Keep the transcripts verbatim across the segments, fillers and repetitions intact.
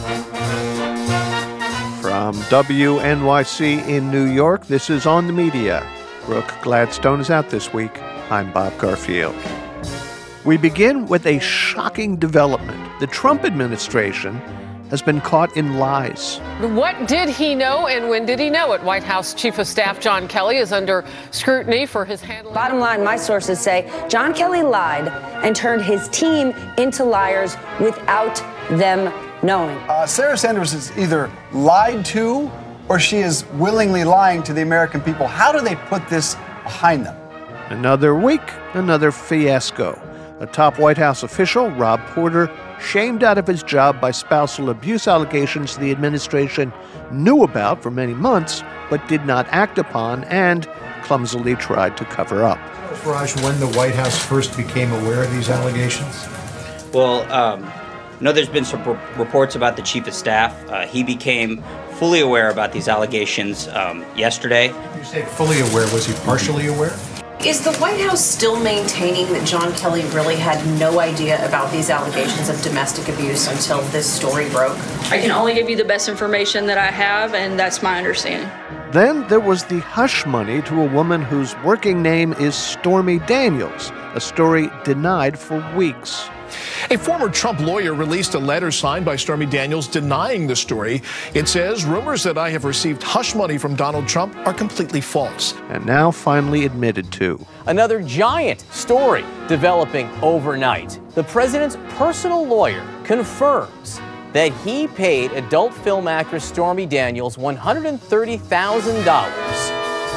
From W N Y C in New York, this is On the Media. Brooke Gladstone is out this week. I'm Bob Garfield. We begin with a shocking development. The Trump administration has been caught in lies. What did he know and when did he know it? White House Chief of Staff John Kelly is under scrutiny for his handling. Bottom line, my sources say John Kelly lied and turned his team into liars without them knowing. Uh, Sarah Sanders is either lied to or she is willingly lying to the American people. How do they put this behind them? Another week, another fiasco. A top White House official, Rob Porter, shamed out of his job by spousal abuse allegations the administration knew about for many months but did not act upon and clumsily tried to cover up. Raj, when the White House first became aware of these allegations? Well, um, I know there's been some r- reports about the chief of staff. Uh, he became fully aware about these allegations um, yesterday. You say fully aware. Was he partially aware? Is the White House still maintaining that John Kelly really had no idea about these allegations of domestic abuse until this story broke? I can only give you the best information that I have, and that's my understanding. Then there was the hush money to a woman whose working name is Stormy Daniels, a story denied for weeks. A former Trump lawyer released a letter signed by Stormy Daniels denying the story. It says, rumors that I have received hush money from Donald Trump are completely false. And now finally admitted to. Another giant story developing overnight. The president's personal lawyer confirms that he paid adult film actress Stormy Daniels one hundred thirty thousand dollars.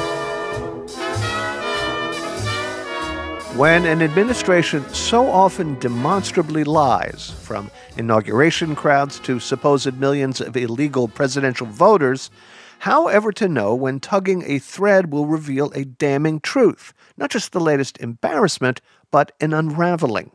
When an administration so often demonstrably lies, from inauguration crowds to supposed millions of illegal presidential voters, how ever to know when tugging a thread will reveal a damning truth, not just the latest embarrassment, but an unraveling?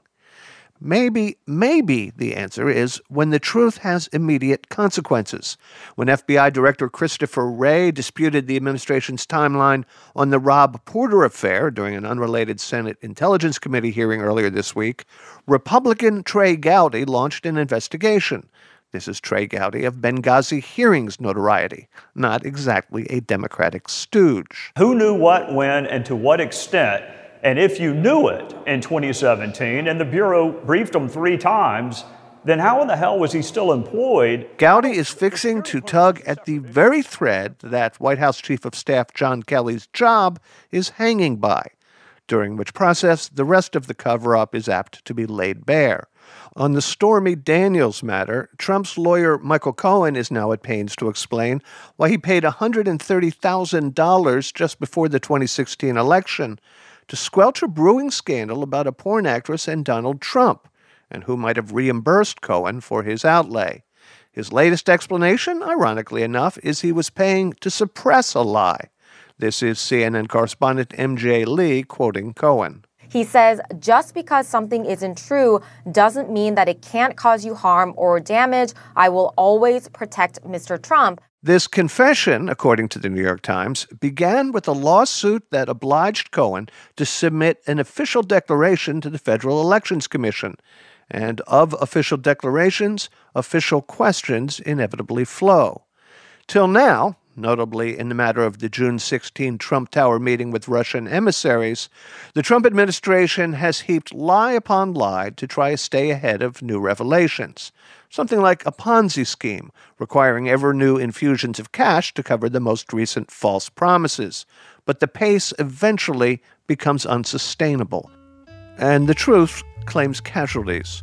Maybe, maybe the answer is when the truth has immediate consequences. When F B I Director Christopher Wray disputed the administration's timeline on the Rob Porter affair during an unrelated Senate Intelligence Committee hearing earlier this week, Republican Trey Gowdy launched an investigation. This is Trey Gowdy of Benghazi hearings notoriety, not exactly a Democratic stooge. Who knew what, when, and to what extent? And if you knew it in twenty seventeen and the Bureau briefed him three times, then how in the hell was he still employed? Gowdy is fixing to tug at the very thread that White House Chief of Staff John Kelly's job is hanging by, during which process the rest of the cover-up is apt to be laid bare. On the Stormy Daniels matter, Trump's lawyer Michael Cohen is now at pains to explain why he paid one hundred thirty thousand dollars just before the twenty sixteen election to squelch a brewing scandal about a porn actress and Donald Trump, and who might have reimbursed Cohen for his outlay. His latest explanation, ironically enough, is he was paying to suppress a lie. This is C N N correspondent M J Lee quoting Cohen. He says, just because something isn't true doesn't mean that it can't cause you harm or damage. I will always protect Mister Trump. This confession, according to the New York Times, began with a lawsuit that obliged Cohen to submit an official declaration to the Federal Elections Commission. And of official declarations, official questions inevitably flow. Till now, notably in the matter of the June sixteenth Trump Tower meeting with Russian emissaries, the Trump administration has heaped lie upon lie to try to stay ahead of new revelations. Something like a Ponzi scheme, requiring ever-new infusions of cash to cover the most recent false promises. But the pace eventually becomes unsustainable. And the truth claims casualties.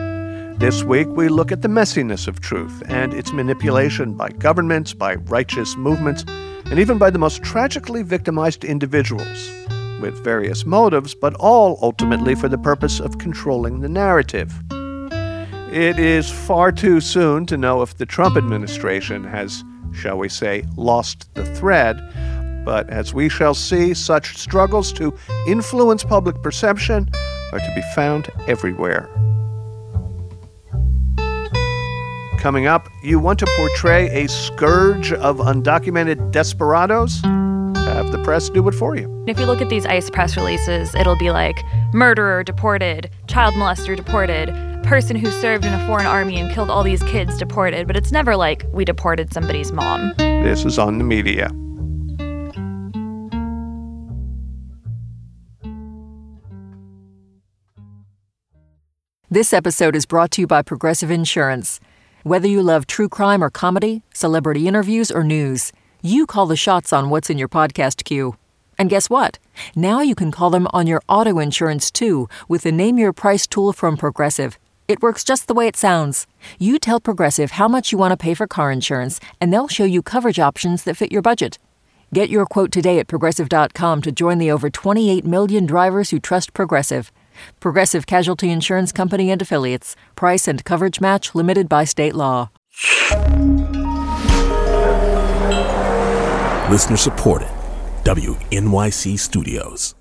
This week, we look at the messiness of truth and its manipulation by governments, by righteous movements, and even by the most tragically victimized individuals, with various motives, but all ultimately for the purpose of controlling the narrative. It is far too soon to know if the Trump administration has, shall we say, lost the thread, but as we shall see, such struggles to influence public perception are to be found everywhere. Coming up, you want to portray a scourge of undocumented desperados? Have the press do it for you. If you look at these ICE press releases, it'll be like murderer deported, child molester deported, person who served in a foreign army and killed all these kids deported, but it's never like we deported somebody's mom. This is On the Media. This episode is brought to you by Progressive Insurance. Whether you love true crime or comedy, celebrity interviews or news, you call the shots on what's in your podcast queue. And guess what? Now you can call them on your auto insurance too with the Name Your Price tool from Progressive. It works just the way it sounds. You tell Progressive how much you want to pay for car insurance, and they'll show you coverage options that fit your budget. Get your quote today at Progressive dot com to join the over twenty-eight million drivers who trust Progressive. Progressive Casualty Insurance Company and Affiliates. Price and coverage match limited by state law. Listener supported. W N Y C Studios.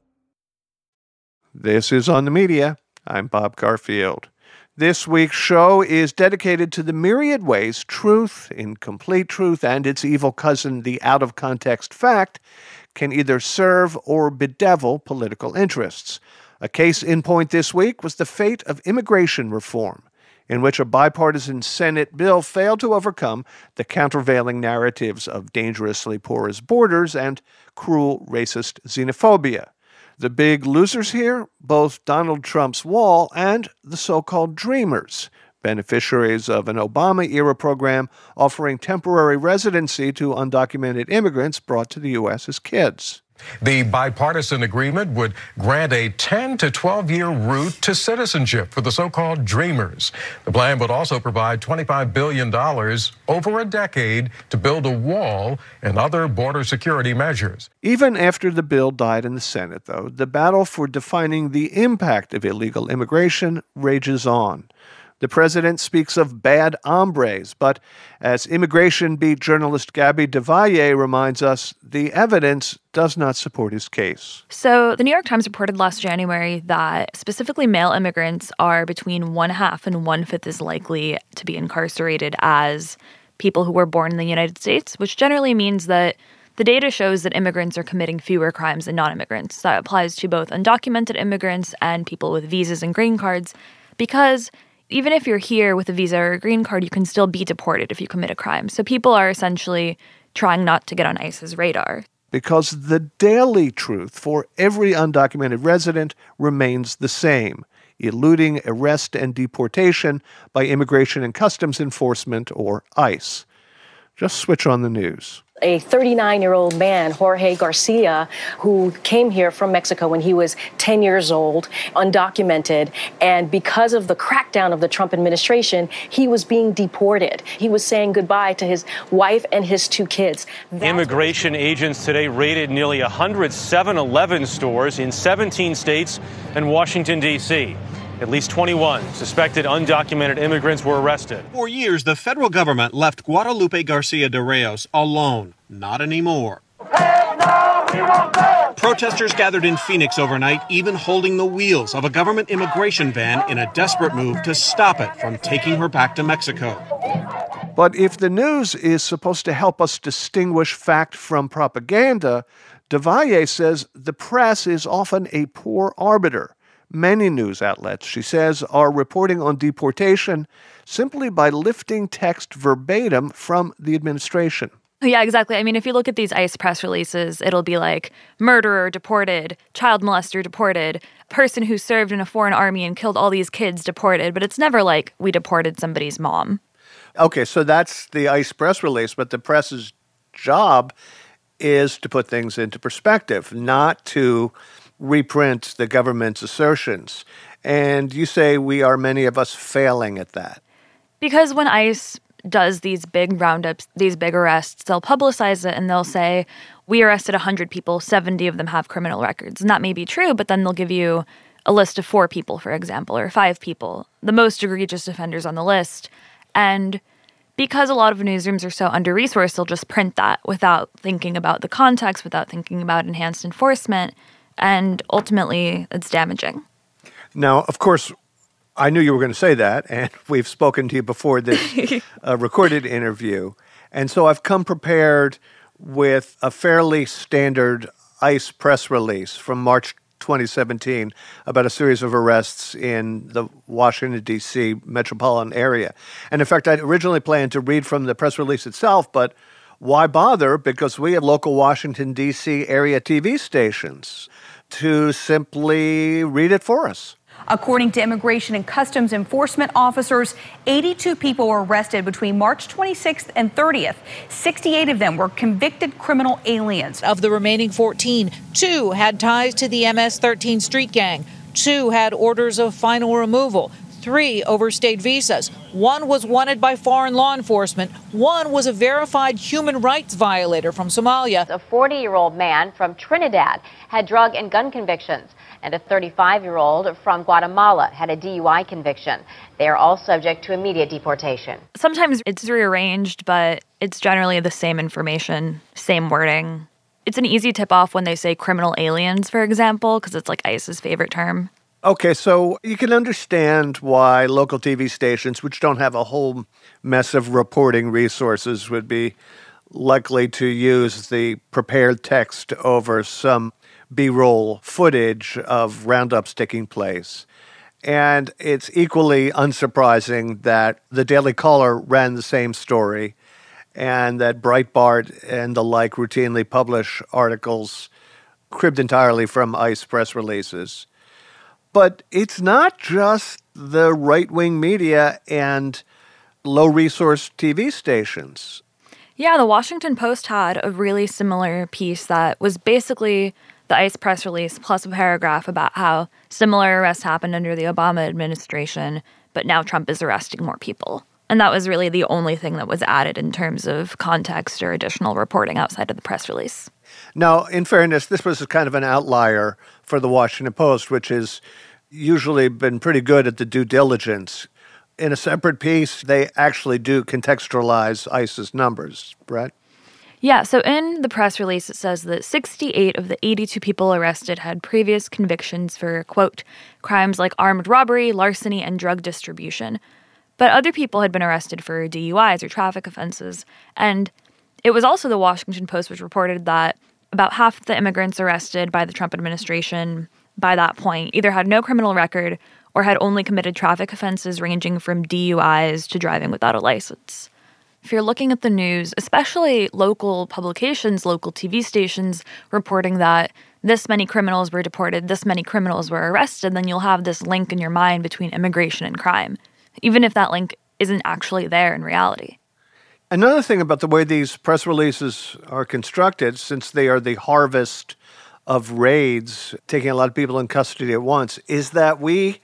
This is On the Media. I'm Bob Garfield. This week's show is dedicated to the myriad ways truth, incomplete truth, and its evil cousin, the out-of-context fact, can either serve or bedevil political interests. A case in point this week was the fate of immigration reform, in which a bipartisan Senate bill failed to overcome the countervailing narratives of dangerously porous borders and cruel racist xenophobia. The big losers here, both Donald Trump's wall and the so-called Dreamers, beneficiaries of an Obama-era program offering temporary residency to undocumented immigrants brought to the U S as kids. The bipartisan agreement would grant a ten to twelve year route to citizenship for the so-called Dreamers. The plan would also provide twenty-five billion dollars over a decade to build a wall and other border security measures. Even after the bill died in the Senate, though, the battle for defining the impact of illegal immigration rages on. The president speaks of bad hombres, but as immigration beat journalist Gabby DeValle reminds us, the evidence does not support his case. So the New York Times reported last January that specifically male immigrants are between one half and one fifth as likely to be incarcerated as people who were born in the United States, which generally means that the data shows that immigrants are committing fewer crimes than non-immigrants. That applies to both undocumented immigrants and people with visas and green cards, because even if you're here with a visa or a green card, you can still be deported if you commit a crime. So people are essentially trying not to get on ICE's radar. Because the daily truth for every undocumented resident remains the same: eluding arrest and deportation by Immigration and Customs Enforcement, or ICE. Just switch on the news. A thirty-nine-year-old man, Jorge Garcia, who came here from Mexico when he was ten years old, undocumented, and because of the crackdown of the Trump administration, he was being deported. He was saying goodbye to his wife and his two kids. That's Immigration agents today raided nearly one hundred seven eleven stores in seventeen states and Washington, D C At least twenty-one suspected undocumented immigrants were arrested. For years, the federal government left Guadalupe Garcia de Reyes alone. Not anymore. Hey, no, we won't go. Protesters gathered in Phoenix overnight, even holding the wheels of a government immigration ban in a desperate move to stop it from taking her back to Mexico. But if the news is supposed to help us distinguish fact from propaganda, DeValle says the press is often a poor arbiter. Many news outlets, she says, are reporting on deportation simply by lifting text verbatim from the administration. Yeah, exactly. I mean, if you look at these ICE press releases, it'll be like murderer deported, child molester deported, person who served in a foreign army and killed all these kids deported, but it's never like we deported somebody's mom. Okay, so that's the ICE press release, but the press's job is to put things into perspective, not to reprint the government's assertions. And you say we are, many of us, failing at that. Because when ICE does these big roundups, these big arrests, they'll publicize it and they'll say, we arrested one hundred people, seventy of them have criminal records. And that may be true, but then they'll give you a list of four people, for example, or five people, the most egregious offenders on the list. And because a lot of newsrooms are so under-resourced, they'll just print that without thinking about the context, without thinking about enhanced enforcement. And ultimately, it's damaging. Now, of course, I knew you were going to say that, and we've spoken to you before this uh, recorded interview. And so I've come prepared with a fairly standard ICE press release from March twenty seventeen about a series of arrests in the Washington, D C metropolitan area. And in fact, I originally planned to read from the press release itself, but why bother? Because we have local Washington, D C area T V stations to simply read it for us. According to Immigration and Customs Enforcement officers, eighty-two people were arrested between March twenty-sixth and thirtieth. sixty-eight of them were convicted criminal aliens. Of the remaining fourteen, two had ties to the M S thirteen street gang. Two had orders of final removal. Three overstayed visas. One was wanted by foreign law enforcement. One was a verified human rights violator from Somalia. A forty-year-old man from Trinidad had drug and gun convictions, and a thirty-five-year-old from Guatemala had a D U I conviction. They are all subject to immediate deportation. Sometimes it's rearranged, but it's generally the same information, same wording. It's an easy tip-off when they say criminal aliens, for example, because it's like ICE's favorite term. Okay, so you can understand why local T V stations, which don't have a whole mess of reporting resources, would be likely to use the prepared text over some B-roll footage of roundups taking place. And it's equally unsurprising that the Daily Caller ran the same story and that Breitbart and the like routinely publish articles cribbed entirely from ICE press releases. But it's not just the right-wing media and low-resource T V stations. Yeah, the Washington Post had a really similar piece that was basically the ICE press release plus a paragraph about how similar arrests happened under the Obama administration, but now Trump is arresting more people. And that was really the only thing that was added in terms of context or additional reporting outside of the press release. Now, in fairness, this was kind of an outlier for the Washington Post, which has usually been pretty good at the due diligence. In a separate piece, they actually do contextualize ICE's numbers, right? Yeah, so in the press release, it says that sixty-eight of the eighty-two people arrested had previous convictions for, quote, crimes like armed robbery, larceny, and drug distribution. But other people had been arrested for D U Is or traffic offenses. And it was also the Washington Post which reported that about half of the immigrants arrested by the Trump administration by that point either had no criminal record or had only committed traffic offenses ranging from D U Is to driving without a license. If you're looking at the news, especially local publications, local T V stations reporting that this many criminals were deported, this many criminals were arrested, then you'll have this link in your mind between immigration and crime, even if that link isn't actually there in reality. Another thing about the way these press releases are constructed, since they are the harvest of raids, taking a lot of people in custody at once, is that we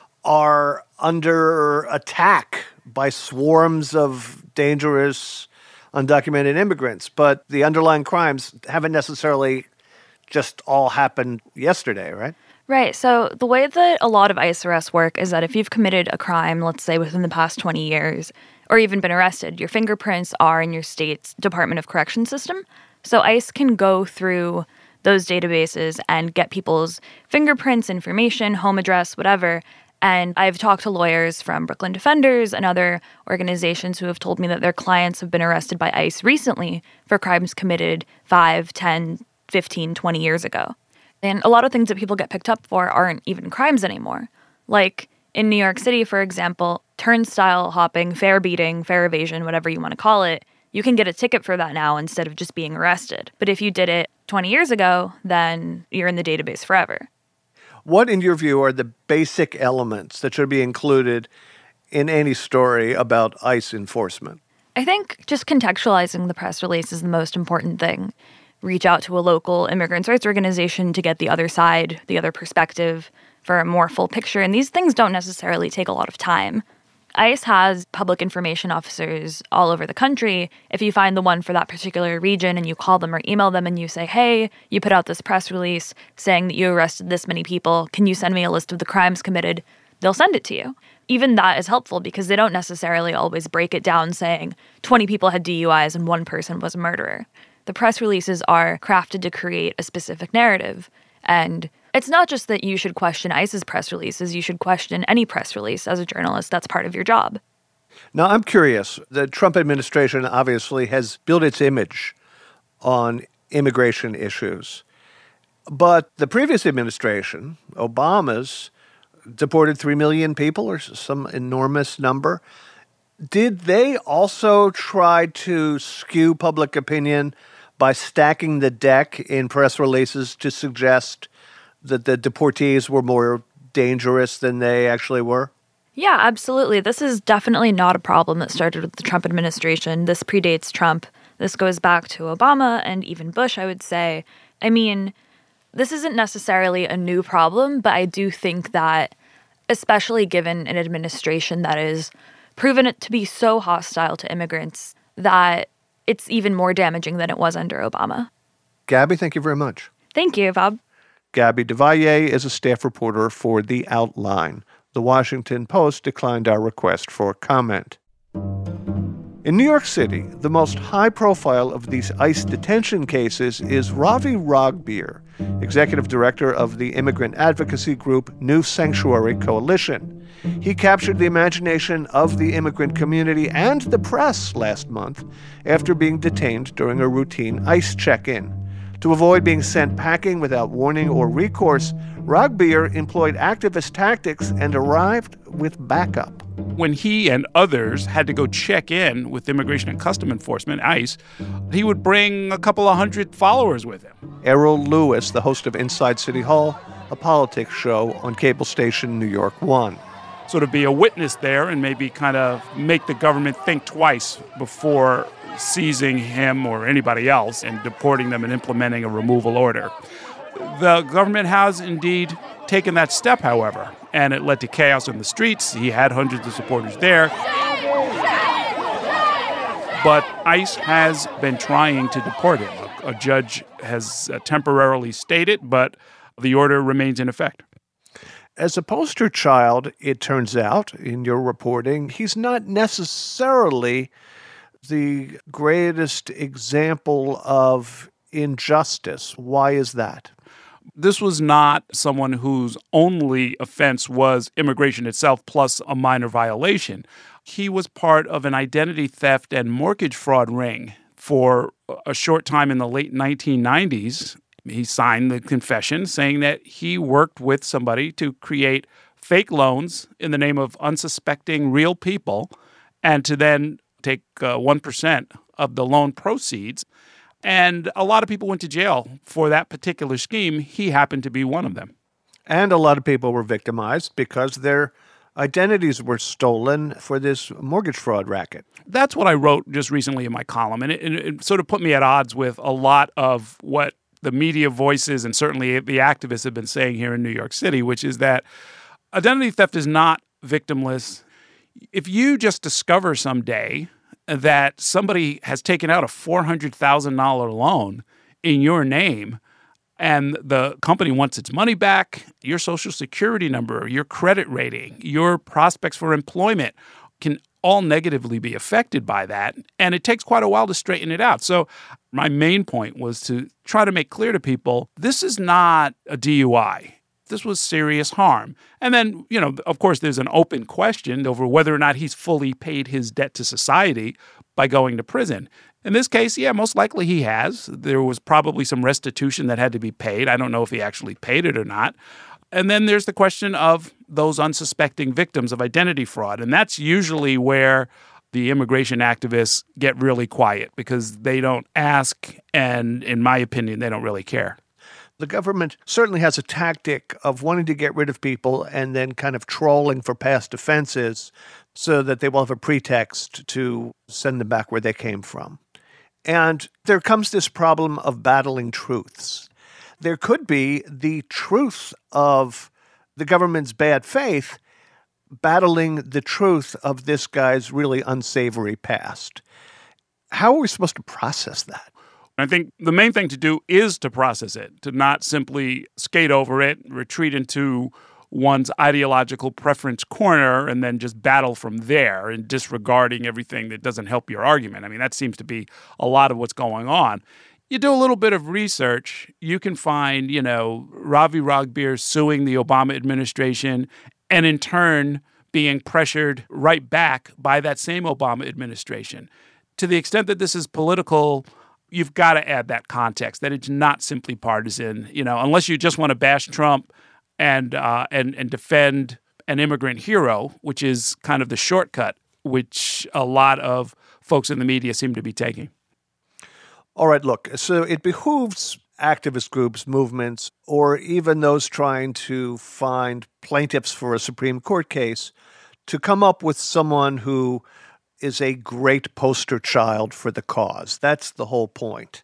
are under attack by swarms of dangerous, undocumented immigrants. But the underlying crimes haven't necessarily just all happened yesterday, right? Right. So the way that a lot of ICE arrests work is that if you've committed a crime, let's say within the past twenty years, or even been arrested, your fingerprints are in your state's Department of Corrections system. So ICE can go through those databases and get people's fingerprints, information, home address, whatever. And I've talked to lawyers from Brooklyn Defenders and other organizations who have told me that their clients have been arrested by ICE recently for crimes committed five, ten, fifteen, twenty years ago. And a lot of things that people get picked up for aren't even crimes anymore. Like in New York City, for example, turnstile hopping, fare beating, fare evasion, whatever you want to call it, you can get a ticket for that now instead of just being arrested. But if you did it twenty years ago, then you're in the database forever. What, in your view, are the basic elements that should be included in any story about ICE enforcement? I think just contextualizing the press release is the most important thing. Reach out to a local immigrants' rights organization to get the other side, the other perspective, for a more full picture. And these things don't necessarily take a lot of time. ICE has public information officers all over the country. If you find the one for that particular region and you call them or email them and you say, hey, you put out this press release saying that you arrested this many people, can you send me a list of the crimes committed? They'll send it to you. Even that is helpful because they don't necessarily always break it down saying twenty people had D U Is and one person was a murderer. The press releases are crafted to create a specific narrative. And it's not just that you should question ICE's press releases, you should question any press release as a journalist. That's part of your job. Now, I'm curious. The Trump administration obviously has built its image on immigration issues. But the previous administration, Obama's, deported three million people or some enormous number. Did they also try to skew public opinion by stacking the deck in press releases to suggest that the deportees were more dangerous than they actually were? Yeah, absolutely. This is definitely not a problem that started with the Trump administration. This predates Trump. This goes back to Obama and even Bush, I would say. I mean, this isn't necessarily a new problem, but I do think that, especially given an administration that is proven it to be so hostile to immigrants, that it's even more damaging than it was under Obama. Gabby, thank you very much. Thank you, Bob. Gabby DeValle is a staff reporter for The Outline. The Washington Post declined our request for comment. In New York City, the most high-profile of these ICE detention cases is Ravi Ragbir, executive director of the immigrant advocacy group New Sanctuary Coalition. He captured the imagination of the immigrant community and the press last month after being detained during a routine ICE check-in. To avoid being sent packing without warning or recourse, Ragbir employed activist tactics and arrived with backup. When he and others had to go check in with Immigration and Customs Enforcement, ICE, he would bring a couple of hundred followers with him. Errol Lewis, the host of Inside City Hall, a politics show on cable station New York One. Sort of be a witness there and maybe kind of make the government think twice before seizing him or anybody else and deporting them and implementing a removal order. The government has indeed taken that step, however, and it led to chaos in the streets. He had hundreds of supporters there. But ICE has been trying to deport him. A, a judge has uh, temporarily stayed it, but the order remains in effect. As a poster child, it turns out, in your reporting, he's not necessarily the greatest example of injustice. Why is that? This was not someone whose only offense was immigration itself plus a minor violation. He was part of an identity theft and mortgage fraud ring for a short time in the late nineteen nineties. He signed the confession saying that he worked with somebody to create fake loans in the name of unsuspecting real people and to then take uh, one percent of the loan proceeds. And a lot of people went to jail for that particular scheme. He happened to be one of them. And a lot of people were victimized because their identities were stolen for this mortgage fraud racket. That's what I wrote just recently in my column. And it, it sort of put me at odds with a lot of what the media voices and certainly the activists have been saying here in New York City, which is that identity theft is not victimless. If you just discover someday that somebody has taken out a four hundred thousand dollars loan in your name and the company wants its money back, your social security number, your credit rating, your prospects for employment can all negatively be affected by that. And it takes quite a while to straighten it out. So my main point was to try to make clear to people, this is not a D U I. This was serious harm. And then, you know, of course, there's an open question over whether or not he's fully paid his debt to society by going to prison. In this case, yeah, most likely he has. There was probably some restitution that had to be paid. I don't know if he actually paid it or not. And then there's the question of those unsuspecting victims of identity fraud. And that's usually where the immigration activists get really quiet because they don't ask. And in my opinion, they don't really care. The government certainly has a tactic of wanting to get rid of people and then kind of trolling for past offenses so that they will have a pretext to send them back where they came from. And there comes this problem of battling truths. There could be the truth of the government's bad faith battling the truth of this guy's really unsavory past. How are we supposed to process that? I think the main thing to do is to process it, to not simply skate over it, retreat into one's ideological preference corner, and then just battle from there and disregarding everything that doesn't help your argument. I mean, that seems to be a lot of what's going on. You do a little bit of research, you can find, you know, Ravi Ragbir suing the Obama administration and in turn being pressured right back by that same Obama administration. To the extent that this is political, you've got to add that context, that it's not simply partisan, you know, unless you just want to bash Trump and uh, and and defend an immigrant hero, which is kind of the shortcut, which a lot of folks in the media seem to be taking. All right, look, so it behooves activist groups, movements, or even those trying to find plaintiffs for a Supreme Court case to come up with someone who is a great poster child for the cause. That's the whole point.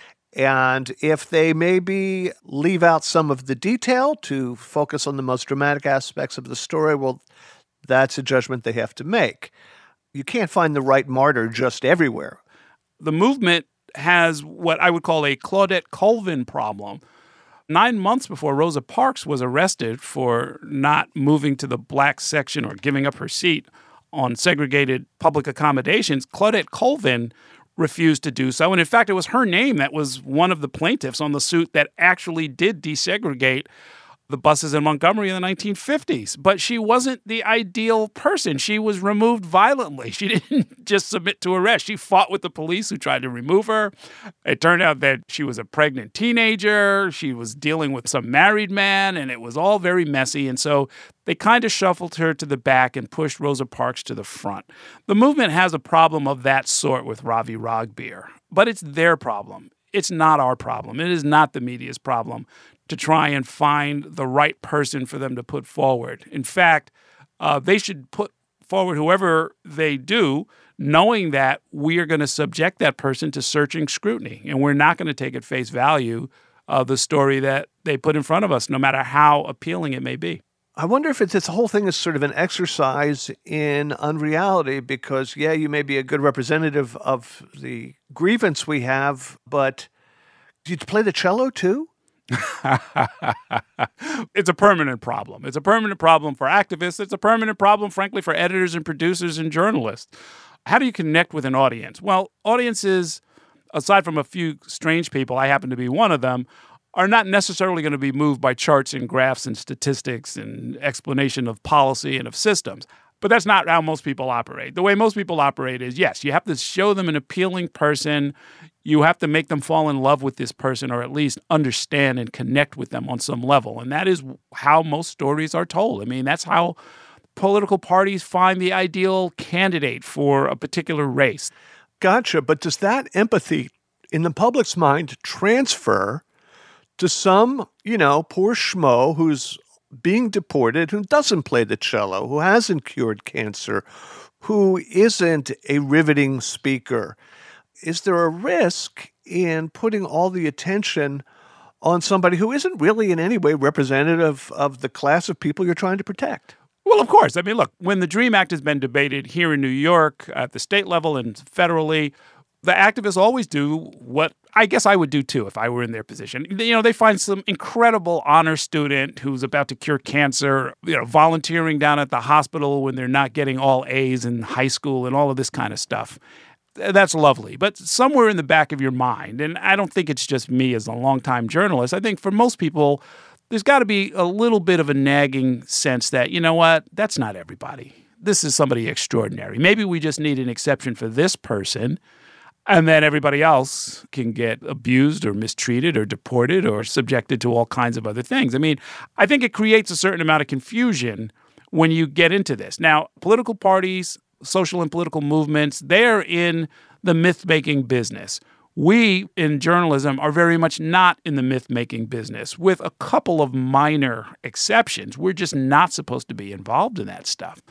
And if they maybe leave out some of the detail to focus on the most dramatic aspects of the story, well, that's a judgment they have to make. You can't find the right martyr just everywhere. The movement has what I would call a Claudette Colvin problem. Nine months before Rosa Parks was arrested for not moving to the black section or giving up her seat on segregated public accommodations, Claudette Colvin refused to do so. And in fact, it was her name that was one of the plaintiffs on the suit that actually did desegregate the buses in Montgomery in the nineteen fifties. But she wasn't the ideal person. She was removed violently. She didn't just submit to arrest. She fought with the police who tried to remove her. It turned out that she was a pregnant teenager. She was dealing with some married man, and it was all very messy. And so they kind of shuffled her to the back and pushed Rosa Parks to the front. The movement has a problem of that sort with Ravi Ragbir, but it's their problem. It's not our problem. It is not the media's problem to try and find the right person for them to put forward. In fact, uh, they should put forward whoever they do, knowing that we are going to subject that person to searching scrutiny, and we're not going to take at face value uh, the story that they put in front of us, no matter how appealing it may be. I wonder if it's, this whole thing is sort of an exercise in unreality because, yeah, you may be a good representative of the grievance we have, but do you play the cello too? It's a permanent problem. It's a permanent problem for activists. It's a permanent problem, frankly, for editors and producers and journalists. How do you connect with an audience? Well, audiences, aside from a few strange people, I happen to be one of them, are not necessarily going to be moved by charts and graphs and statistics and explanation of policy and of systems. But that's not how most people operate. The way most people operate is, yes, you have to show them an appealing person. You have to make them fall in love with this person or at least understand and connect with them on some level. And that is how most stories are told. I mean, that's how political parties find the ideal candidate for a particular race. Gotcha. But does that empathy in the public's mind transfer to some, you know, poor schmo who's being deported, who doesn't play the cello, who hasn't cured cancer, who isn't a riveting speaker? Is there a risk in putting all the attention on somebody who isn't really in any way representative of the class of people you're trying to protect? Well, of course. I mean, look, when the DREAM Act has been debated here in New York at the state level and federally, the activists always do what I guess I would do too if I were in their position. You know, they find some incredible honor student who's about to cure cancer, you know, volunteering down at the hospital when they're not getting all A's in high school and all of this kind of stuff. That's lovely. But somewhere in the back of your mind, and I don't think it's just me as a longtime journalist, I think for most people, there's got to be a little bit of a nagging sense that, you know what, that's not everybody. This is somebody extraordinary. Maybe we just need an exception for this person. And then everybody else can get abused or mistreated or deported or subjected to all kinds of other things. I mean, I think it creates a certain amount of confusion when you get into this. Now, political parties, social and political movements, they're in the myth-making business. We, in journalism, are very much not in the myth-making business, with a couple of minor exceptions. We're just not supposed to be involved in that stuff.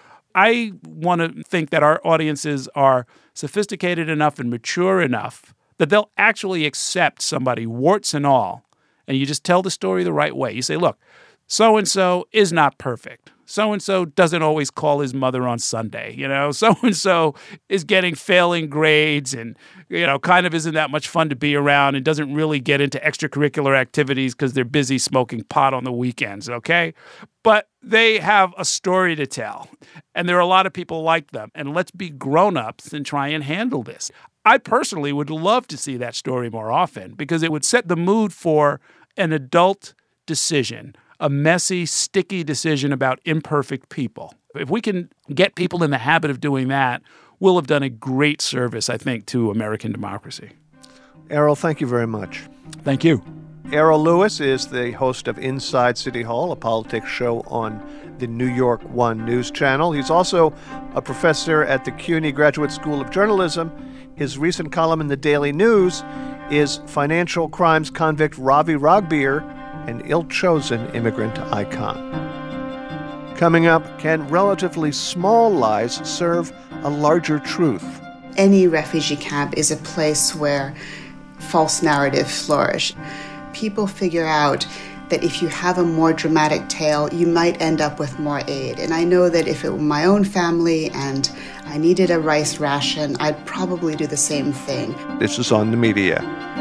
I want to think that our audiences are sophisticated enough and mature enough that they'll actually accept somebody, warts and all, and you just tell the story the right way. You say, look, so-and-so is not perfect. So-and-so doesn't always call his mother on Sunday. You know, so-and-so is getting failing grades and, you know, kind of isn't that much fun to be around and doesn't really get into extracurricular activities because they're busy smoking pot on the weekends, okay? But they have a story to tell, and there are a lot of people like them. And let's be grown-ups and try and handle this. I personally would love to see that story more often because it would set the mood for an adult decision, a messy, sticky decision about imperfect people. If we can get people in the habit of doing that, we'll have done a great service, I think, to American democracy. Errol, thank you very much. Thank you. Errol Louis is the host of Inside City Hall, a politics show on the New York One News Channel. He's also a professor at the CUNY Graduate School of Journalism. His recent column in the Daily News is Financial Crimes Convict Ravi Ragbir, an ill-chosen immigrant icon. Coming up, can relatively small lies serve a larger truth? Any refugee camp is a place where false narratives flourish. People figure out that if you have a more dramatic tale, you might end up with more aid. And I know that if it were my own family and I needed a rice ration, I'd probably do the same thing. This is On the Media.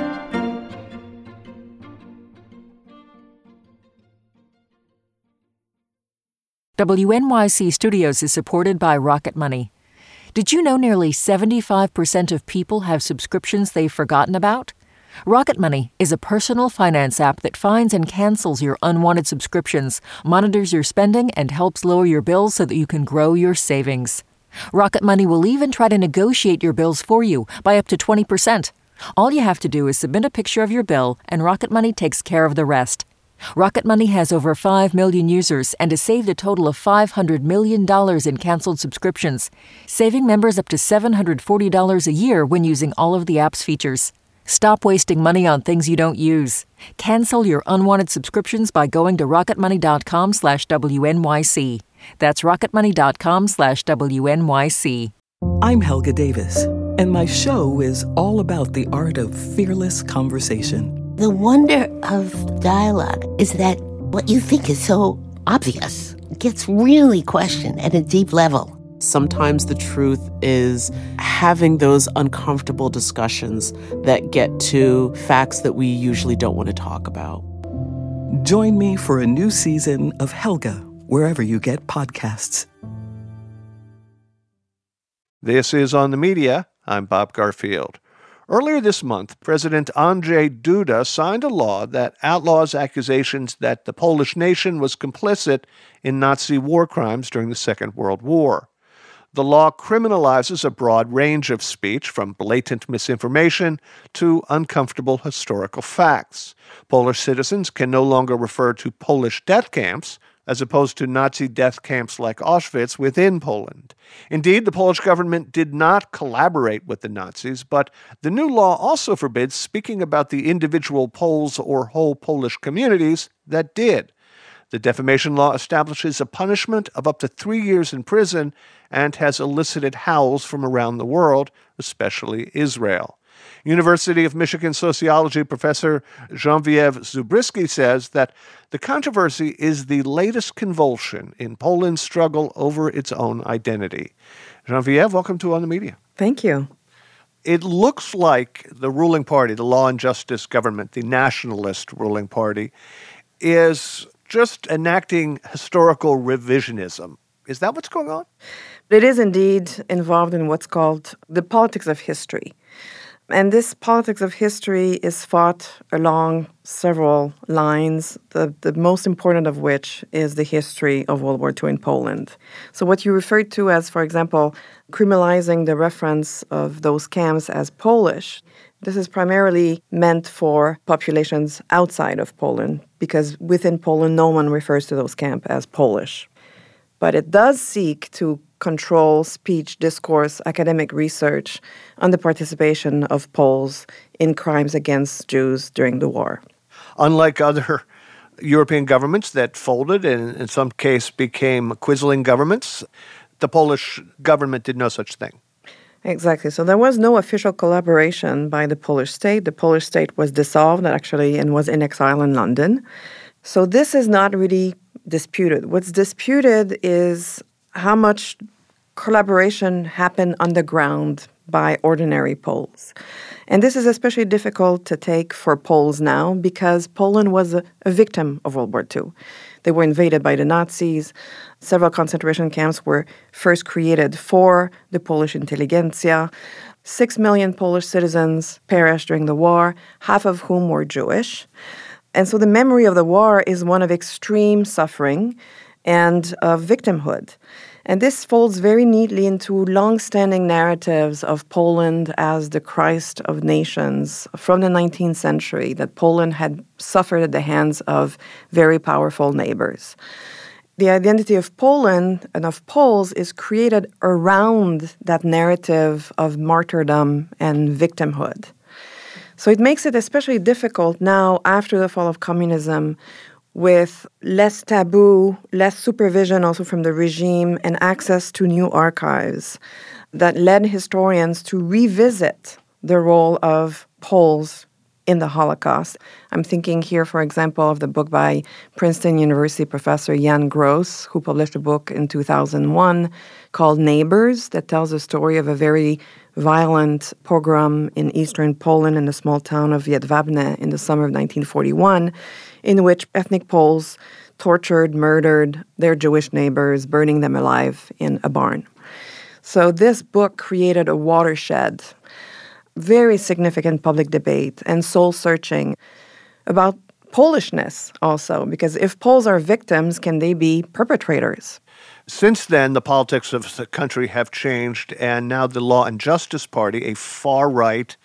W N Y C Studios is supported by Rocket Money. Did you know nearly seventy-five percent of people have subscriptions they've forgotten about? Rocket Money is a personal finance app that finds and cancels your unwanted subscriptions, monitors your spending, and helps lower your bills so that you can grow your savings. Rocket Money will even try to negotiate your bills for you by up to twenty percent. All you have to do is submit a picture of your bill, and Rocket Money takes care of the rest. Rocket Money has over five million users and has saved a total of five hundred million dollars in canceled subscriptions, saving members up to seven hundred forty dollars a year when using all of the app's features. Stop wasting money on things you don't use. Cancel your unwanted subscriptions by going to rocketmoney.com slash WNYC. That's rocketmoney.com slash WNYC. I'm Helga Davis, and my show is all about the art of fearless conversation. The wonder of dialogue is that what you think is so obvious gets really questioned at a deep level. Sometimes the truth is having those uncomfortable discussions that get to facts that we usually don't want to talk about. Join me for a new season of Helga, wherever you get podcasts. This is On the Media. I'm Bob Garfield. Earlier this month, President Andrzej Duda signed a law that outlaws accusations that the Polish nation was complicit in Nazi war crimes during the Second World War. The law criminalizes a broad range of speech, from blatant misinformation to uncomfortable historical facts. Polish citizens can no longer refer to Polish death camps, as opposed to Nazi death camps like Auschwitz within Poland. Indeed, the Polish government did not collaborate with the Nazis, but the new law also forbids speaking about the individual Poles or whole Polish communities that did. The defamation law establishes a punishment of up to three years in prison and has elicited howls from around the world, especially Israel. University of Michigan sociology professor Genevieve Zubrzycki says that the controversy is the latest convulsion in Poland's struggle over its own identity. Genevieve, welcome to On the Media. Thank you. It looks like the ruling party, the Law and Justice government, the nationalist ruling party, is just enacting historical revisionism. Is that what's going on? It is indeed involved in what's called the politics of history. And this politics of history is fought along several lines, the, the most important of which is the history of World War Two in Poland. So what you referred to as, for example, criminalizing the reference of those camps as Polish, this is primarily meant for populations outside of Poland, because within Poland, no one refers to those camps as Polish. But it does seek to control speech, discourse, academic research on the participation of Poles in crimes against Jews during the war. Unlike other European governments that folded and in some case became quisling governments, the Polish government did no such thing. Exactly. So there was no official collaboration by the Polish state. The Polish state was dissolved actually and was in exile in London. So this is not really disputed. What's disputed is how much collaboration happened underground by ordinary Poles. And this is especially difficult to take for Poles now because Poland was a, a victim of World War Two. They were invaded by the Nazis. Several concentration camps were first created for the Polish intelligentsia. Six million Polish citizens perished during the war, half of whom were Jewish. And so the memory of the war is one of extreme suffering and of victimhood. And this folds very neatly into long-standing narratives of Poland as the Christ of nations from the nineteenth century, that Poland had suffered at the hands of very powerful neighbors. The identity of Poland and of Poles is created around that narrative of martyrdom and victimhood. So it makes it especially difficult now after the fall of communism, with less taboo, less supervision also from the regime, and access to new archives that led historians to revisit the role of Poles in the Holocaust. I'm thinking here, for example, of the book by Princeton University professor Jan Gross, who published a book in two thousand one called Neighbors, that tells the story of a very violent pogrom in eastern Poland in the small town of Jedwabne in the summer of nineteen forty-one, in which ethnic Poles tortured, murdered their Jewish neighbors, burning them alive in a barn. So this book created a watershed, very significant public debate and soul-searching about Polishness also, because if Poles are victims, can they be perpetrators? Since then, the politics of the country have changed, and now the Law and Justice Party, a far-right,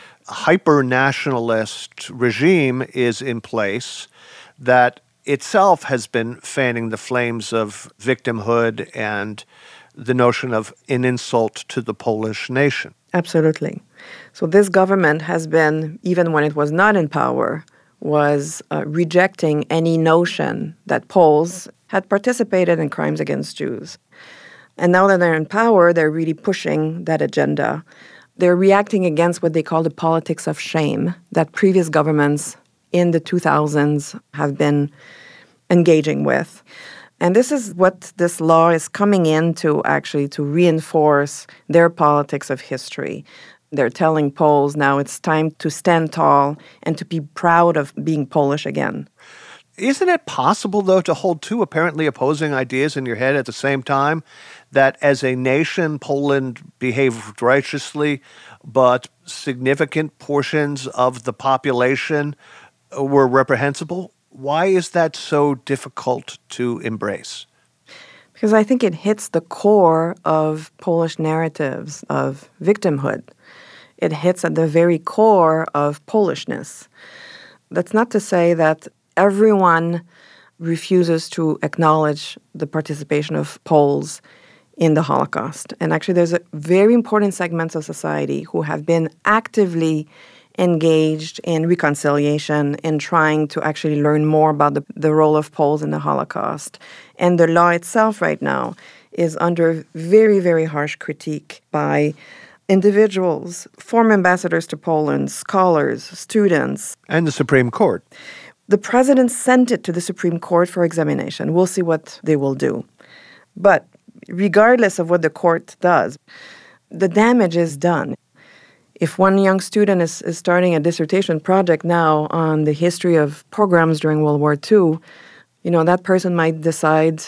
hyper-nationalist regime, is in place that itself has been fanning the flames of victimhood and the notion of an insult to the Polish nation. Absolutely. So this government has been, even when it was not in power, was uh, rejecting any notion that Poles had participated in crimes against Jews. And now that they're in power, they're really pushing that agenda. They're reacting against what they call the politics of shame that previous governments in the two thousands have been engaging with. And this is what this law is coming into, actually, to reinforce their politics of history. They're telling Poles now it's time to stand tall and to be proud of being Polish again. Isn't it possible, though, to hold two apparently opposing ideas in your head at the same time? That as a nation, Poland behaved righteously, but significant portions of the population were reprehensible? Why is that so difficult to embrace? Because I think it hits the core of Polish narratives of victimhood. It hits at the very core of Polishness. That's not to say that everyone refuses to acknowledge the participation of Poles in the Holocaust. And actually, there's a very important segments of society who have been actively engaged in reconciliation and trying to actually learn more about the, the role of Poles in the Holocaust. And the law itself right now is under very, very harsh critique by individuals, former ambassadors to Poland, scholars, students. And the Supreme Court. The president sent it to the Supreme Court for examination. We'll see what they will do. But regardless of what the court does, the damage is done. If one young student is, is starting a dissertation project now on the history of pogroms during World War Two, you know, that person might decide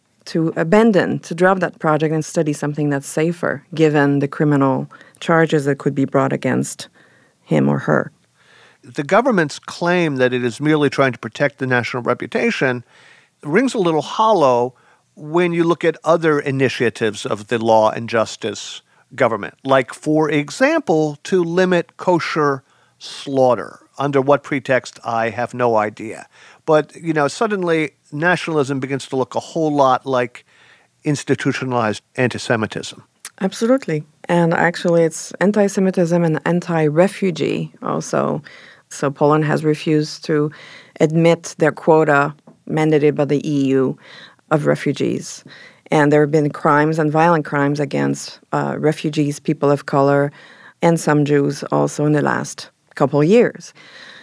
to abandon, to drop that project and study something that's safer, given the criminal charges that could be brought against him or her. The government's claim that it is merely trying to protect the national reputation rings a little hollow when you look at other initiatives of the Law and Justice government, like, for example, to limit kosher slaughter. Under what pretext, I have no idea. But, you know, suddenly nationalism begins to look a whole lot like institutionalized anti-Semitism. Absolutely. And actually, it's anti-Semitism and anti-refugee also. So Poland has refused to admit their quota mandated by the E U of refugees. And there have been crimes and violent crimes against uh, refugees, people of color, and some Jews also in the last couple of years.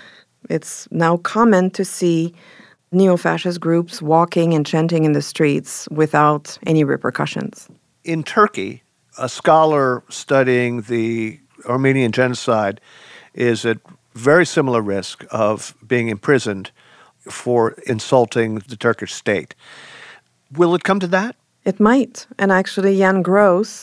It's now common to see neo-fascist groups walking and chanting in the streets without any repercussions. In Turkey, a scholar studying the Armenian genocide is at very similar risk of being imprisoned for insulting the Turkish state. Will it come to that? It might. And actually, Jan Gross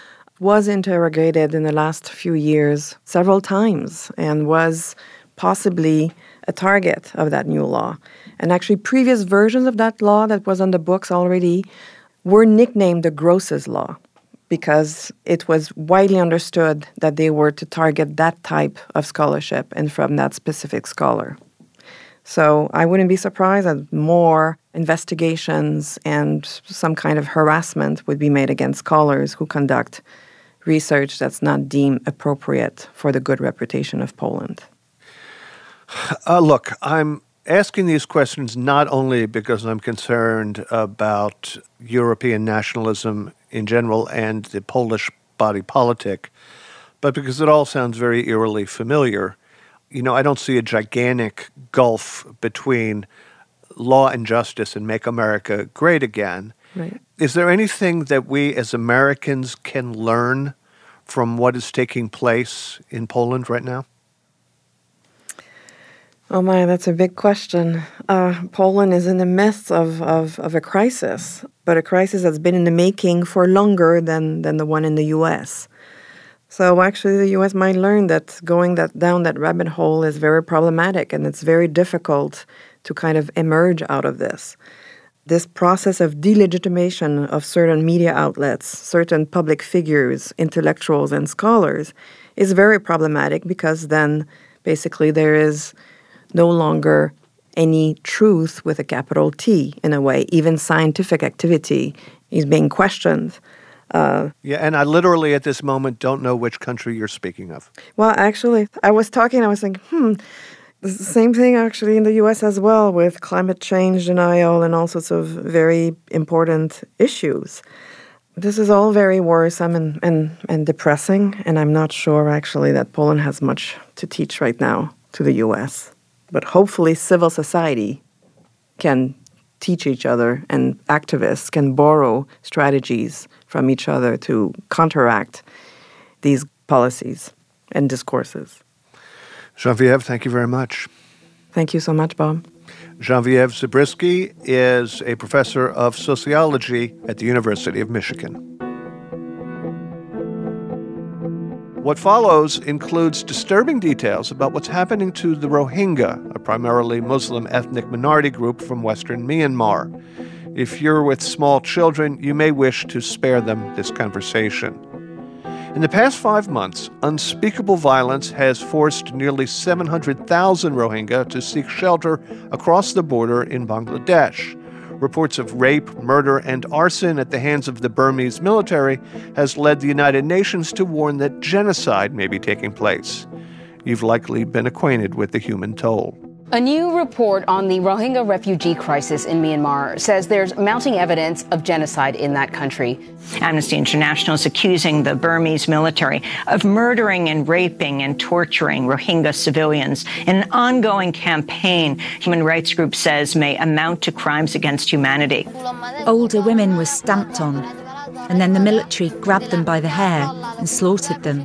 was interrogated in the last few years several times and was possibly a target of that new law. And actually, previous versions of that law that was on the books already were nicknamed the Gross's Law because it was widely understood that they were to target that type of scholarship and from that specific scholar. So I wouldn't be surprised that more investigations and some kind of harassment would be made against scholars who conduct research that's not deemed appropriate for the good reputation of Poland. Uh, look, I'm asking these questions not only because I'm concerned about European nationalism in general and the Polish body politic, but because it all sounds very eerily familiar. You know, I don't see a gigantic gulf between law and justice and make America great again. Right. Is there anything that we as Americans can learn from what is taking place in Poland right now? Oh my, that's a big question. Uh, Poland is in the midst of, of, of a crisis, but a crisis that's been in the making for longer than, than the one in the U S. So actually the U S might learn that going that down that rabbit hole is very problematic, and it's very difficult to kind of emerge out of this. This process of delegitimation of certain media outlets, certain public figures, intellectuals, and scholars is very problematic because then basically there is no longer any truth with a capital T in a way. Even scientific activity is being questioned. Uh, yeah, and I literally at this moment don't know which country you're speaking of. Well, actually, I was talking, I was thinking, hmm, it's the same thing actually in the U S as well with climate change denial and all sorts of very important issues. This is all very worrisome and, and, and depressing, and I'm not sure actually that Poland has much to teach right now to the U S. But hopefully civil society can teach each other and activists can borrow strategies from each other to counteract these policies and discourses. Geneviève, thank you very much. Thank you so much, Bob. Geneviève Zabriskie is a professor of sociology at the University of Michigan. What follows includes disturbing details about what's happening to the Rohingya, a primarily Muslim ethnic minority group from western Myanmar. If you're with small children, you may wish to spare them this conversation. In the past five months, unspeakable violence has forced nearly seven hundred thousand Rohingya to seek shelter across the border in Bangladesh. Reports of rape, murder, and arson at the hands of the Burmese military has led the United Nations to warn that genocide may be taking place. You've likely been acquainted with the human toll. A new report on the Rohingya refugee crisis in Myanmar says there's mounting evidence of genocide in that country. Amnesty International is accusing the Burmese military of murdering and raping and torturing Rohingya civilians in an ongoing campaign human rights group says may amount to crimes against humanity. Older women were stamped on, and then the military grabbed them by the hair and slaughtered them.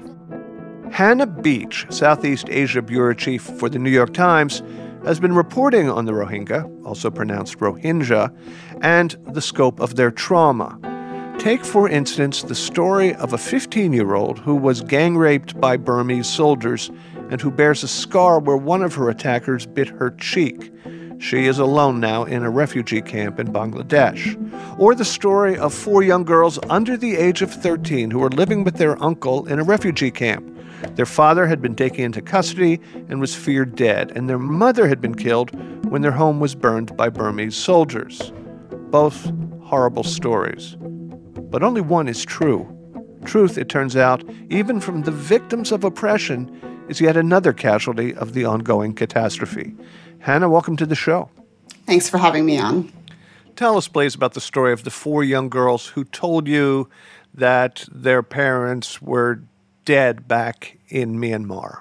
Hannah Beach, Southeast Asia bureau chief for the New York Times, has been reporting on the Rohingya, also pronounced Rohingya, and the scope of their trauma. Take, for instance, the story of a fifteen-year-old who was gang-raped by Burmese soldiers and who bears a scar where one of her attackers bit her cheek. She is alone now in a refugee camp in Bangladesh. Or the story of four young girls under the age of thirteen who were living with their uncle in a refugee camp. Their father had been taken into custody and was feared dead, and their mother had been killed when their home was burned by Burmese soldiers. Both horrible stories. But only one is true. Truth, it turns out, even from the victims of oppression, is yet another casualty of the ongoing catastrophe. Hannah, welcome to the show. Thanks for having me on. Tell us, please, about the story of the four young girls who told you that their parents were dead back in Myanmar.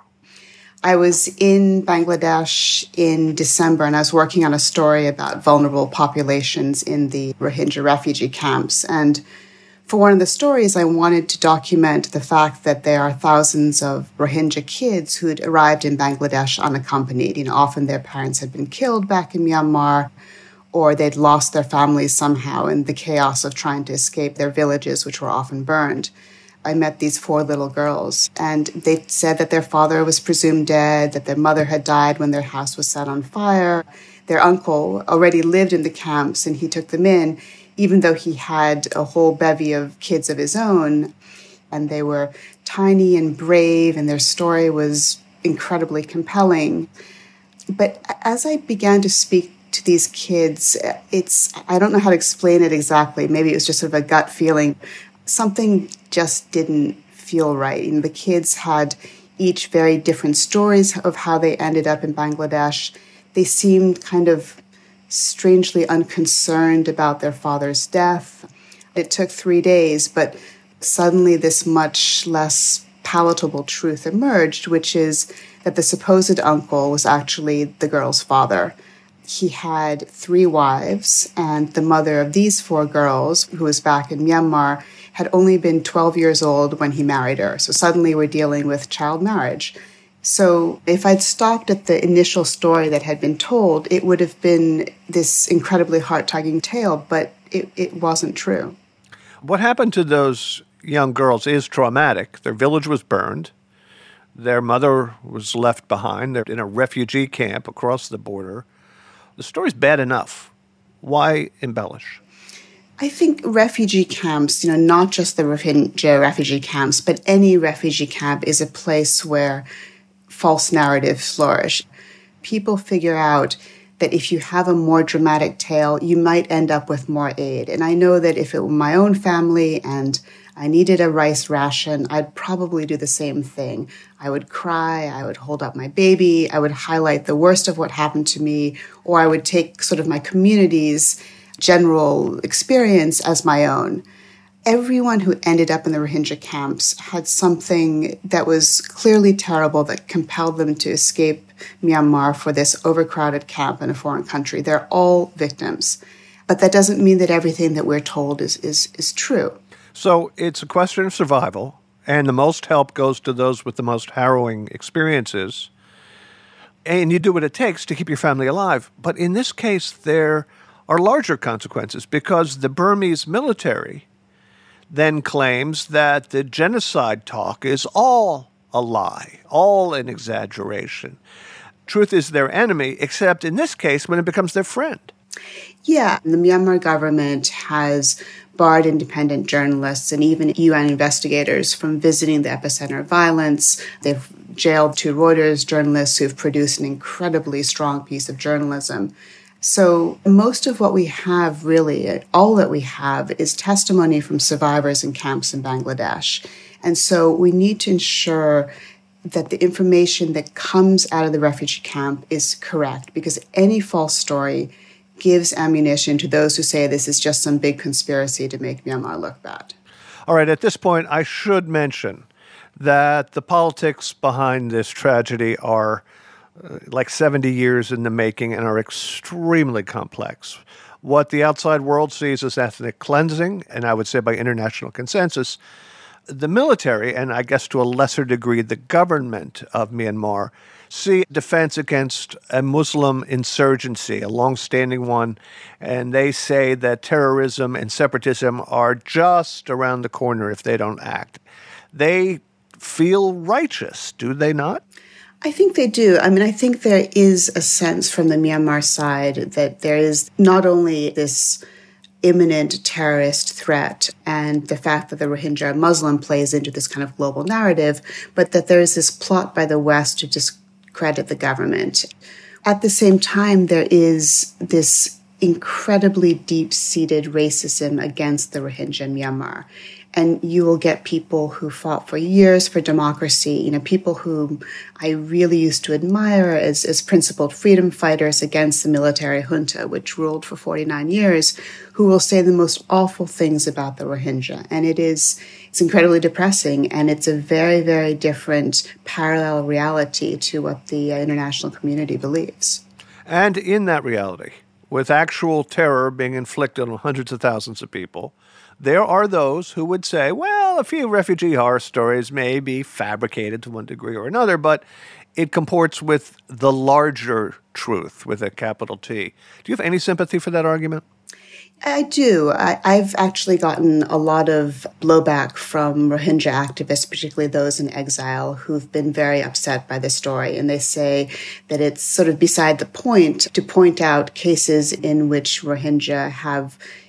I was in Bangladesh in December, and I was working on a story about vulnerable populations in the Rohingya refugee camps. And for one of the stories, I wanted to document the fact that there are thousands of Rohingya kids who'd arrived in Bangladesh unaccompanied. You know, often their parents had been killed back in Myanmar, or they'd lost their families somehow in the chaos of trying to escape their villages, which were often burned. I met these four little girls, and they said that their father was presumed dead, that their mother had died when their house was set on fire. Their uncle already lived in the camps, and he took them in. even though he had a whole bevy of kids of his own, and they were tiny and brave, and their story was incredibly compelling. But as I began to speak to these kids, it's, I don't know how to explain it exactly. Maybe it was just sort of a gut feeling. Something just didn't feel right. You know, the kids had each very different stories of how they ended up in Bangladesh. They seemed kind of strangely unconcerned about their father's death. It took three days, but suddenly this much less palatable truth emerged, which is that the supposed uncle was actually the girl's father. He had three wives, and the mother of these four girls, who was back in Myanmar, had only been twelve years old when he married her. So suddenly we're dealing with child marriage. So if I'd stopped at the initial story that had been told, it would have been this incredibly heart-tugging tale, but it, it wasn't true. What happened to those young girls is traumatic. Their village was burned. Their mother was left behind. They're in a refugee camp across the border. The story's bad enough. Why embellish? I think refugee camps, you know, not just the Rohingya refugee camps, but any refugee camp is a place where false narratives flourish. People figure out that if you have a more dramatic tale, you might end up with more aid. And I know that if it were my own family and I needed a rice ration, I'd probably do the same thing. I would cry, I would hold up my baby, I would highlight the worst of what happened to me, or I would take sort of my community's general experience as my own. Everyone who ended up in the Rohingya camps had something that was clearly terrible that compelled them to escape Myanmar for this overcrowded camp in a foreign country. They're all victims. But that doesn't mean that everything that we're told is is is true. So it's a question of survival, and the most help goes to those with the most harrowing experiences. And you do what it takes to keep your family alive. But in this case, there are larger consequences because the Burmese military then claims that the genocide talk is all a lie, all an exaggeration. Truth is their enemy, except in this case when it becomes their friend. Yeah, the Myanmar government has barred independent journalists and even U N investigators from visiting the epicenter of violence. They've jailed two Reuters journalists who've produced an incredibly strong piece of journalism. So most of what we have, really, all that we have, is testimony from survivors in camps in Bangladesh. And so we need to ensure that the information that comes out of the refugee camp is correct, because any false story gives ammunition to those who say this is just some big conspiracy to make Myanmar look bad. All right, at this point, I should mention that the politics behind this tragedy are uh, like seventy years in the making and are extremely complex. What the outside world sees as ethnic cleansing, and I would say by international consensus, the military, and I guess to a lesser degree the government of Myanmar, see defense against a Muslim insurgency, a long-standing one, and they say that terrorism and separatism are just around the corner if they don't act. They feel righteous, do they not? I think they do. I mean, I think there is a sense from the Myanmar side that there is not only this imminent terrorist threat and the fact that the Rohingya Muslim plays into this kind of global narrative, but that there is this plot by the West to discredit the government. At the same time, there is this incredibly deep-seated racism against the Rohingya in Myanmar. And you will get people who fought for years for democracy, you know, people whom I really used to admire as, as principled freedom fighters against the military junta, which ruled for forty-nine years, who will say the most awful things about the Rohingya. And it is, it's incredibly depressing, and it's a very, very different parallel reality to what the uh, international community believes. And in that reality, with actual terror being inflicted on hundreds of thousands of people, there are those who would say, well, a few refugee horror stories may be fabricated to one degree or another, but it comports with the larger truth with a capital T. Do you have any sympathy for that argument? I do. I, I've actually gotten a lot of blowback from Rohingya activists, particularly those in exile, who've been very upset by this story. And they say that it's sort of beside the point to point out cases in which Rohingya have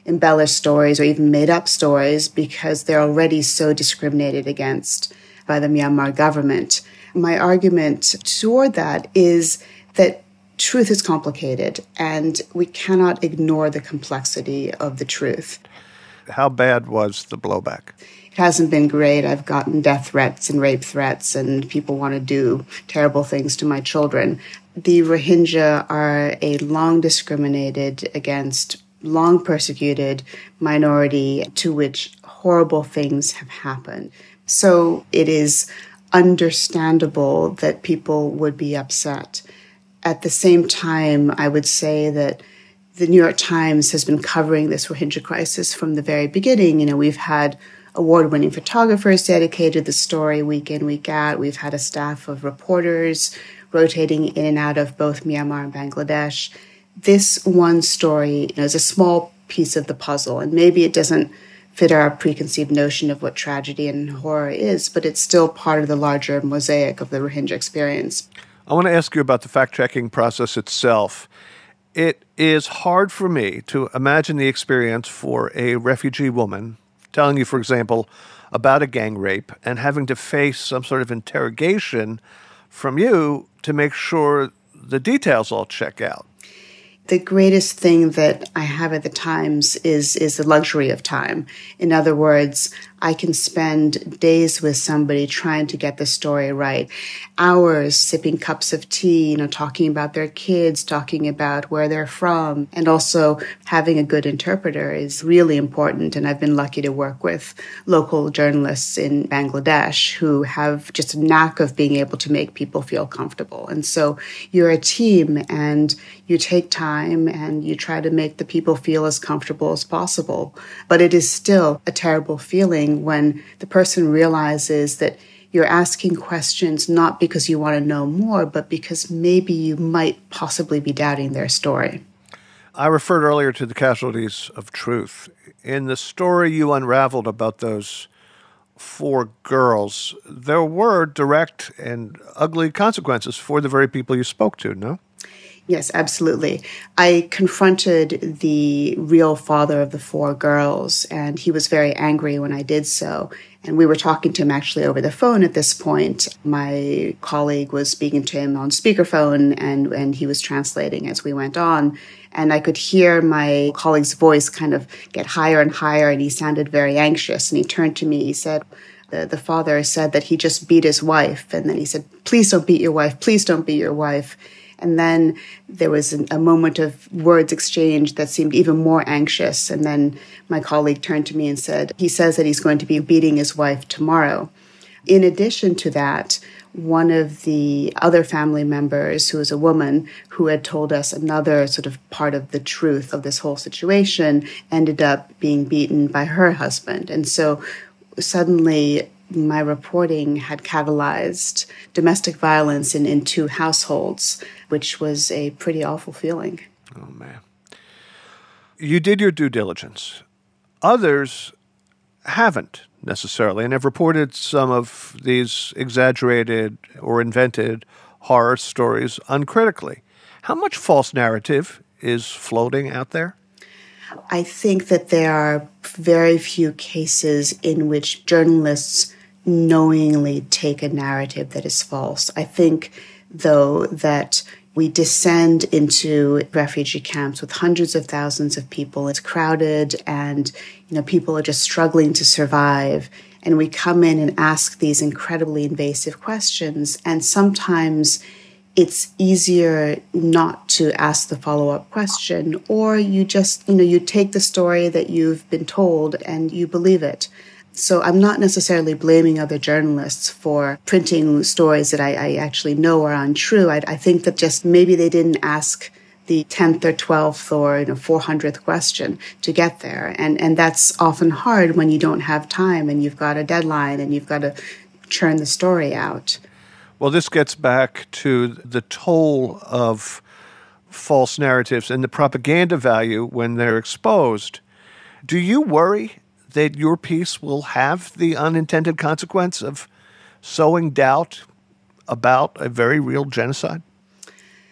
embellished stories or even made up stories because they're already so discriminated against by the Myanmar government. My argument toward that is that truth is complicated and we cannot ignore the complexity of the truth. How bad was the blowback? It hasn't been great. I've gotten death threats and rape threats, and people want to do terrible things to my children. The Rohingya are a long discriminated against, long persecuted minority to which horrible things have happened. So it is understandable that people would be upset. At the same time, I would say that the New York Times has been covering this Rohingya crisis from the very beginning. You know, we've had award-winning photographers dedicated to the story week in, week out. We've had a staff of reporters rotating in and out of both Myanmar and Bangladesh. This one story, you know, is a small piece of the puzzle, and maybe it doesn't fit our preconceived notion of what tragedy and horror is, but it's still part of the larger mosaic of the Rohingya experience. I want to ask you about the fact-checking process itself. It is hard for me to imagine the experience for a refugee woman telling you, for example, about a gang rape and having to face some sort of interrogation from you to make sure the details all check out. The greatest thing that I have at the Times is is the luxury of time. In other words, I can spend days with somebody trying to get the story right, hours sipping cups of tea, you know, talking about their kids, talking about where they're from, and also having a good interpreter is really important. And I've been lucky to work with local journalists in Bangladesh who have just a knack of being able to make people feel comfortable. And so you're a team and you take time and you try to make the people feel as comfortable as possible. But it is still a terrible feeling when the person realizes that you're asking questions not because you want to know more, but because maybe you might possibly be doubting their story. I referred earlier to the casualties of truth. In the story you unraveled about those four girls, there were direct and ugly consequences for the very people you spoke to, no? Yes, absolutely. I confronted the real father of the four girls, and he was very angry when I did so. And we were talking to him actually over the phone at this point. My colleague was speaking to him on speakerphone, and, and he was translating as we went on. And I could hear my colleague's voice kind of get higher and higher, and he sounded very anxious. And he turned to me, he said, the, the father said that he just beat his wife. And then he said, please don't beat your wife, please don't beat your wife. And then there was an, a moment of words exchanged that seemed even more anxious. And then my colleague turned to me and said, he says that he's going to be beating his wife tomorrow. In addition to that, one of the other family members, who was a woman who had told us another sort of part of the truth of this whole situation, ended up being beaten by her husband. And so suddenly my reporting had catalyzed domestic violence in, in two households, which was a pretty awful feeling. Oh, man. You did your due diligence. Others haven't necessarily, and have reported some of these exaggerated or invented horror stories uncritically. How much false narrative is floating out there? I think that there are very few cases in which journalists knowingly take a narrative that is false. I think, though, that we descend into refugee camps with hundreds of thousands of people. It's crowded and, you know, people are just struggling to survive. And we come in and ask these incredibly invasive questions. And sometimes it's easier not to ask the follow-up question, or you just, you know, you take the story that you've been told and you believe it. So I'm not necessarily blaming other journalists for printing stories that I, I actually know are untrue. I, I think that just maybe they didn't ask the tenth or twelfth or you know, four hundredth question to get there. And, and that's often hard when you don't have time and you've got a deadline and you've got to churn the story out. Well, this gets back to the toll of false narratives and the propaganda value when they're exposed. Do you worry that your piece will have the unintended consequence of sowing doubt about a very real genocide?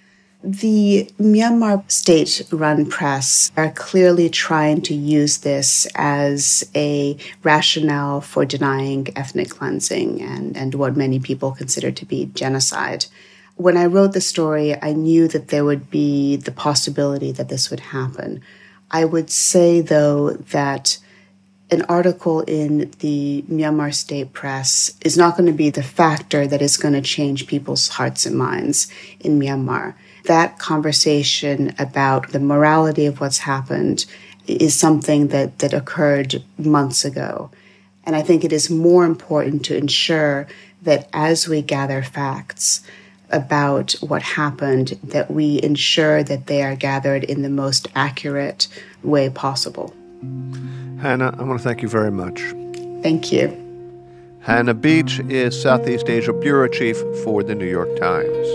The Myanmar state-run press are clearly trying to use this as a rationale for denying ethnic cleansing and, and what many people consider to be genocide. When I wrote the story, I knew that there would be the possibility that this would happen. I would say, though, that an article in the Myanmar state press is not going to be the factor that is going to change people's hearts and minds in Myanmar. That conversation about the morality of what's happened is something that, that occurred months ago. And I think it is more important to ensure that as we gather facts about what happened, that we ensure that they are gathered in the most accurate way possible. Hannah, I want to thank you very much. Thank you. Hannah Beach is Southeast Asia Bureau Chief for The New York Times.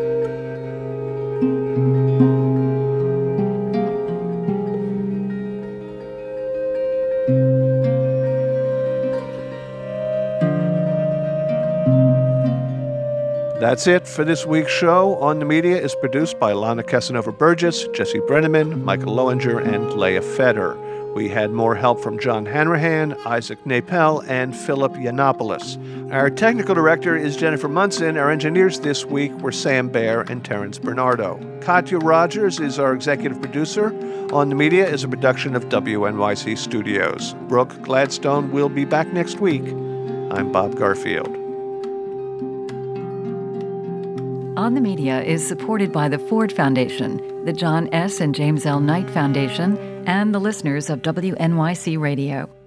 That's it for this week's show. On the Media is produced by Lana Casanova-Burgess, Jesse Brenneman, Michael Lowinger, and Leah Feder. We had more help from John Hanrahan, Isaac Napel, and Philip Yiannopoulos. Our technical director is Jennifer Munson. Our engineers this week were Sam Baer and Terrence Bernardo. Katya Rogers is our executive producer. On the Media is a production of W N Y C Studios. Brooke Gladstone will be back next week. I'm Bob Garfield. On the Media is supported by the Ford Foundation, the John S. and James L. Knight Foundation, and the listeners of W N Y C Radio.